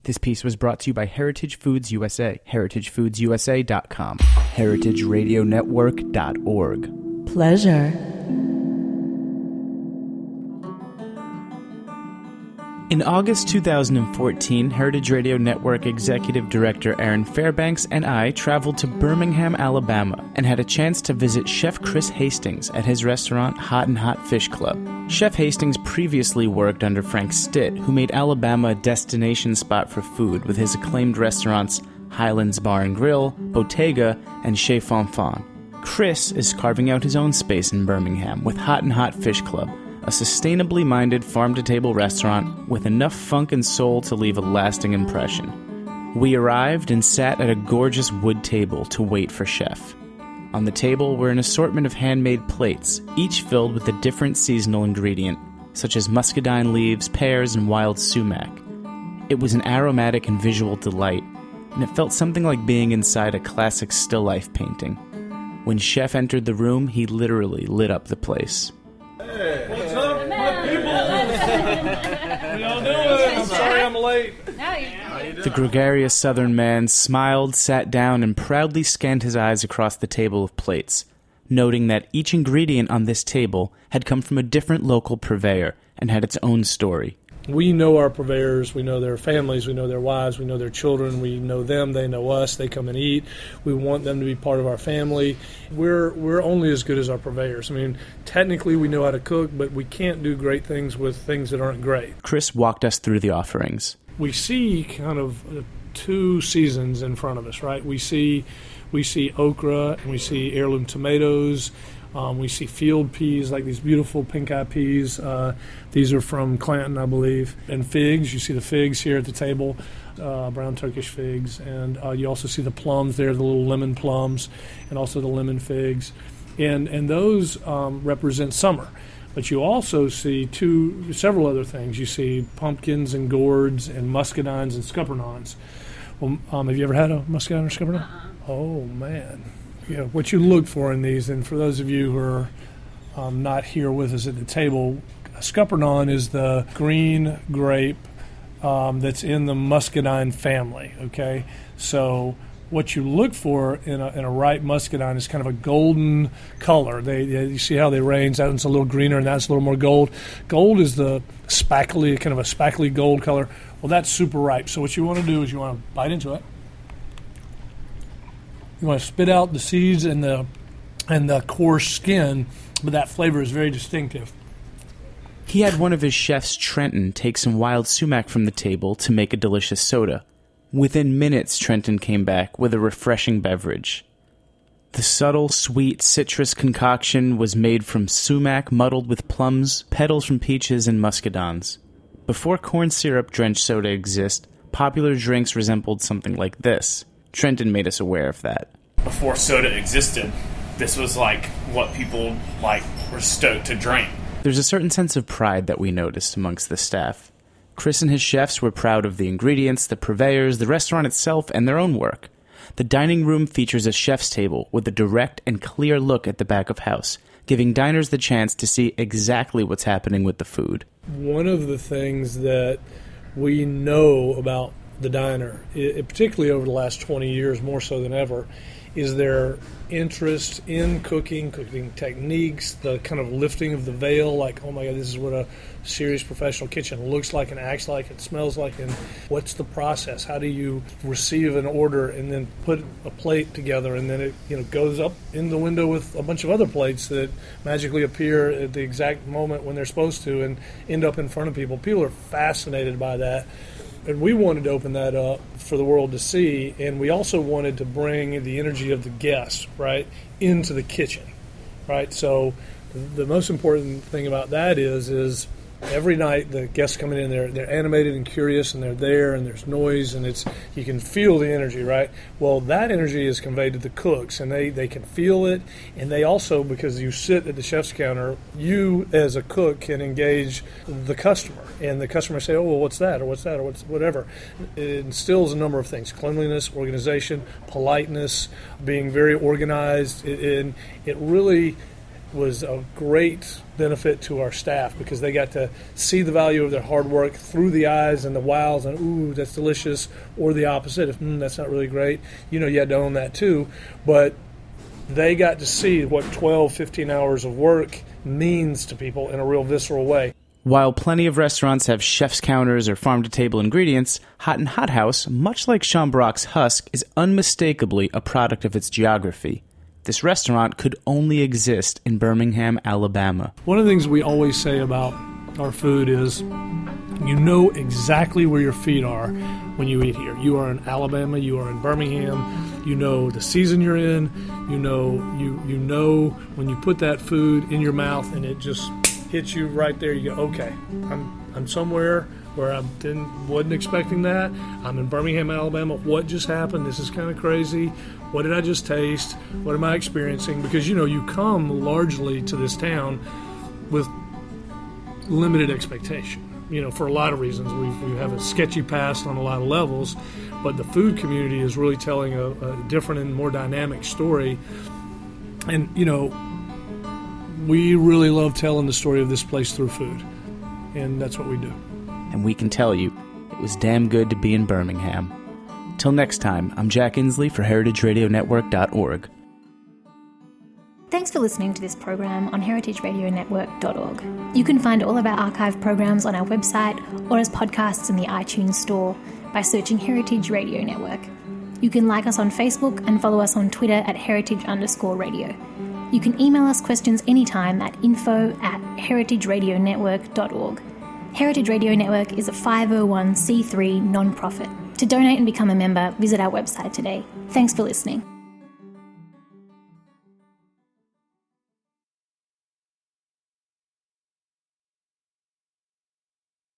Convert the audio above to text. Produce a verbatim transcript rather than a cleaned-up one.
This piece was brought to you by Heritage Foods U S A, heritage foods u s a dot com, heritage radio network dot org. Pleasure. In August two thousand fourteen, Heritage Radio Network Executive Director Aaron Fairbanks and I traveled to Birmingham, Alabama, and had a chance to visit Chef Chris Hastings at his restaurant Hot and Hot Fish Club. Chef Hastings previously worked under Frank Stitt, who made Alabama a destination spot for food with his acclaimed restaurants Highlands Bar and Grill, Bottega, and Chez Fonfon. Chris is carving out his own space in Birmingham with Hot and Hot Fish Club, a sustainably minded farm-to-table restaurant with enough funk and soul to leave a lasting impression. We arrived and sat at a gorgeous wood table to wait for Chef. On the table were an assortment of handmade plates, each filled with a different seasonal ingredient, such as muscadine leaves, pears, and wild sumac. It was an aromatic and visual delight, and it felt something like being inside a classic still-life painting. When Chef entered the room, he literally lit up the place. Hey, what's up, my people? How y'all doing? I'm sorry I'm late. The gregarious southern man smiled, sat down, and proudly scanned his eyes across the table of plates, noting that each ingredient on this table had come from a different local purveyor and had its own story. We know our purveyors, we know their families, we know their wives, we know their children, we know them, they know us, they come and eat. We want them to be part of our family. We're we're only as good as our purveyors. I mean, technically we know how to cook, but we can't do great things with things that aren't great. Chris walked us through the offerings. We see kind of two seasons in front of us, right? We see we see okra and we see heirloom tomatoes. Um, we see field peas, like these beautiful pink-eye peas. Uh, these are from Clanton, I believe. And figs. You see the figs here at the table, uh, brown Turkish figs. And uh, you also see the plums there, the little lemon plums, and also the lemon figs. And and those um, represent summer. But you also see two, several other things. You see pumpkins and gourds and muscadines and scuppernons. Well, um, have you ever had a muscadine or scuppernong? Uh-huh. Oh, man. You know, what you look for in these, and for those of you who are um, not here with us at the table, a scuppernong is the green grape um, that's in the muscadine family, okay? So what you look for in a, in a ripe muscadine is kind of a golden color. They, they you see how they range. That one's a little greener, and that's a little more gold. Gold is the spackly, kind of a spackly gold color. Well, that's super ripe. So what you want to do is you want to bite into it. You want to spit out the seeds and the and the coarse skin, but that flavor is very distinctive. He had one of his chefs, Trenton, take some wild sumac from the table to make a delicious soda. Within minutes, Trenton came back with a refreshing beverage. The subtle, sweet citrus concoction was made from sumac muddled with plums, petals from peaches, and muscadines. Before corn syrup-drenched soda existed, popular drinks resembled something like this. Trenton made us aware of that. Before soda existed, this was like what people like were stoked to drink. There's a certain sense of pride that we noticed amongst the staff. Chris and his chefs were proud of the ingredients, the purveyors, the restaurant itself, and their own work. The dining room features a chef's table with a direct and clear look at the back of house, giving diners the chance to see exactly what's happening with the food. One of the things that we know about the diner, it, particularly over the last twenty years, more so than ever, is their interest in cooking, cooking techniques, the kind of lifting of the veil, like, oh my God, this is what a serious professional kitchen looks like and acts like, it smells like, and what's the process? How do you receive an order and then put a plate together, and then it you know goes up in the window with a bunch of other plates that magically appear at the exact moment when they're supposed to and end up in front of people. People are fascinated by that. And we wanted to open that up for the world to see, and we also wanted to bring the energy of the guests, right, into the kitchen, right? So the most important thing about that is, is every night the guests coming in, they're, they're animated and curious, and they're there, and there's noise, and it's you can feel the energy, right? Well, that energy is conveyed to the cooks, and they, they can feel it, and they also, because you sit at the chef's counter, you as a cook can engage the customer, and the customer say, oh, well, what's that, or what's that, or what's whatever. It instills a number of things: cleanliness, organization, politeness, being very organized, and it, it really was a great benefit to our staff because they got to see the value of their hard work through the eyes and the wows and, ooh, that's delicious, or the opposite, if mm, that's not really great. You know, you had to own that too. But they got to see what twelve, fifteen hours of work means to people in a real visceral way. While plenty of restaurants have chef's counters or farm-to-table ingredients, Hot and Hot House, much like Shamrock's Husk, is unmistakably a product of its geography. This restaurant could only exist in Birmingham, Alabama. One of the things we always say about our food is you know exactly where your feet are when you eat here. You are in Alabama, you are in Birmingham, you know the season you're in, you know you you know when you put that food in your mouth and it just hits you right there, you go, okay, I'm I'm somewhere where I didn't wasn't expecting that. I'm in Birmingham, Alabama. What just happened? This is kind of crazy. What did I just taste? What am I experiencing? Because, you know, you come largely to this town with limited expectation. You know, for a lot of reasons. We we have a sketchy past on a lot of levels, but the food community is really telling a, a different and more dynamic story. And, you know, we really love telling the story of this place through food, and that's what we do. And we can tell you, it was damn good to be in Birmingham. Till next time, I'm Jack Inslee for heritage radio network dot org. Thanks for listening to this program on heritage radio network dot org. You can find all of our archive programs on our website or as podcasts in the iTunes Store by searching Heritage Radio Network. You can like us on Facebook and follow us on Twitter at heritage underscore radio. You can email us questions anytime at info at heritage radio network dot org. Heritage Radio Network is a five oh one c three non-profit. To donate and become a member, visit our website today. Thanks for listening.